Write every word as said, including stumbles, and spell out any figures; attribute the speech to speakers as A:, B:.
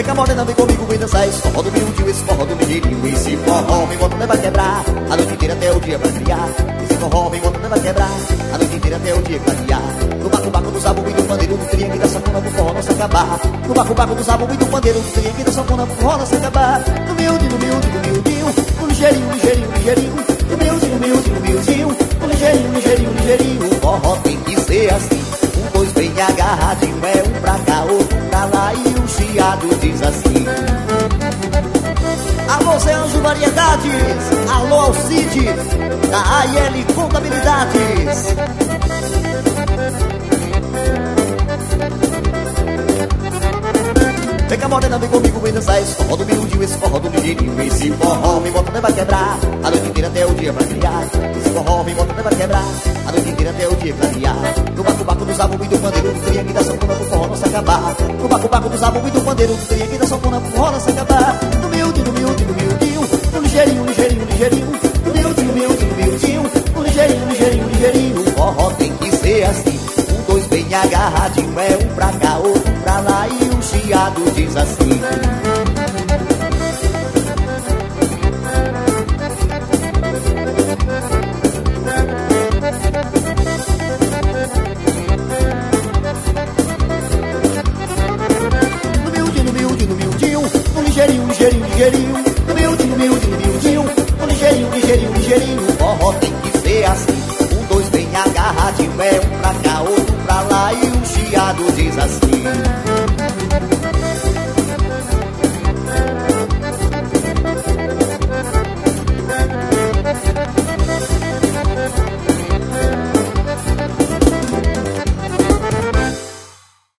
A: Vem cá morena, vem comigo, vem dançar esse forró do miudinho, esse forró do ligeirinho. Esse forró vem botando pra quebrar a noite inteira até o dia pra criar. Esse forró vem botando pra quebrar a noite inteira até o dia pra criar. No baco-baco do zabumba e do pandeiro, do triângulo da sanfona pro forró não se acabar. No baco-baco do zabumba e do pandeiro, do triângulo da sanfona pro forró não se acabar. No miudinho, no miudinho, no miudinho, no ligeirinho, ligeirinho, ligeirinho. No miudinho, no miudinho, no miudinho, no ligeirinho, ligeirinho, ligeirinho. O forró tem que ser assim, um, dois, bem agarradinho. É um pra cá, outro pra lá e o chiado diz assim. Alô, Zé Anjo Variedades, alô, Alcide, da A I L Contabilidades. Vem cá morena, vem comigo, vem dançar esse forró do miudinho, esse forró do ligeirinho. Esse forró vem botando pra quebrar a noite inteira até o dia pra criar. Esse forró vem botando pra quebrar a noite inteira até o dia pra criar. No baco-baco do zabumba e do pandeiro, do triângulo da sanfona pro forró não se acabar. No baco-baco do zabumba e do pandeiro, do triângulo da sanfona pro forró não se acabar. No miudinho, no miudinho, no miudinho, no ligeirinho, ligeirinho, ligeirinho. No miudinho, no miudinho, no miudinho, no ligeirinho, ligeirinho, ligeirinho. O forró tem que ser assim, um, dois, bem agarradinho. É um pra cá, outro pra lá e o chiado diz assim. No miudinho, no miudinho, no miudinho, no ligeirinho, ligeirinho, ligeirinho. No miudinho, no miudinho, no miudinho,